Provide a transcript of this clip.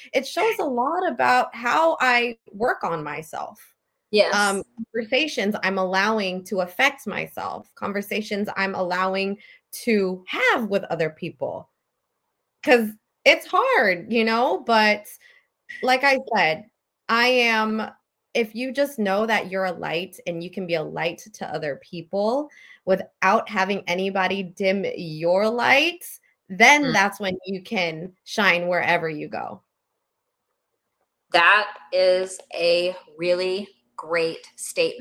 it shows a lot about how I work on myself. Yes. Conversations I'm allowing to affect myself, conversations I'm allowing to have with other people. Because it's hard, but like I said, I am, if you just know that you're a light and you can be a light to other people without having anybody dim your light, then Mm. that's when you can shine wherever you go. That is a really great statement.